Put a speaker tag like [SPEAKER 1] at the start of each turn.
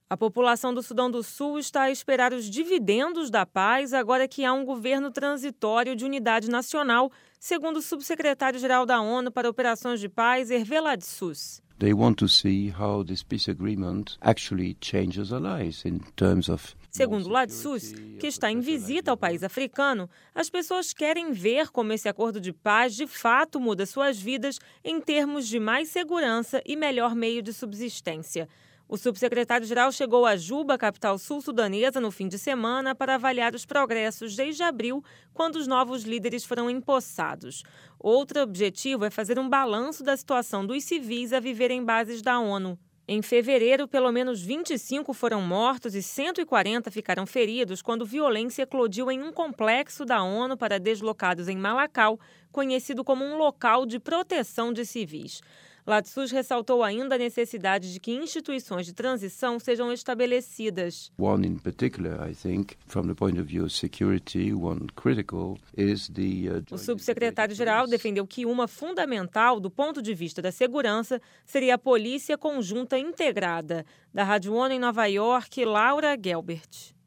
[SPEAKER 1] A população do Sudão do Sul está a esperar os dividendos da paz agora que há um governo transitório de unidade nacional, segundo o subsecretário-geral da ONU para Operações de Paz, Hervé Ladsous.
[SPEAKER 2] They want to see how this peace agreement actually changes our lives in terms of.
[SPEAKER 1] Segundo Ladsous, que está em visita ao país africano, as pessoas querem ver como esse acordo de paz de fato muda suas vidas em termos de mais segurança e melhor meio de subsistência. O subsecretário-geral chegou a Juba, capital sul-sudanesa, no fim de semana para avaliar os progressos desde abril, quando os novos líderes foram empossados. Outro objetivo é fazer um balanço da situação dos civis a viver em bases da ONU. Em fevereiro, pelo menos 25 foram mortos e 140 ficaram feridos quando violência eclodiu em um complexo da ONU para deslocados em Malakal, conhecido como um local de proteção de civis. Ladsous ressaltou ainda a necessidade de que instituições de transição sejam estabelecidas.
[SPEAKER 2] One in particular, I think, from the point of view of security, one critical is the.
[SPEAKER 1] O subsecretário-geral defendeu que uma fundamental do ponto de vista da segurança seria a Polícia Conjunta Integrada. Da Rádio ONU em Nova York, Laura Gelbert.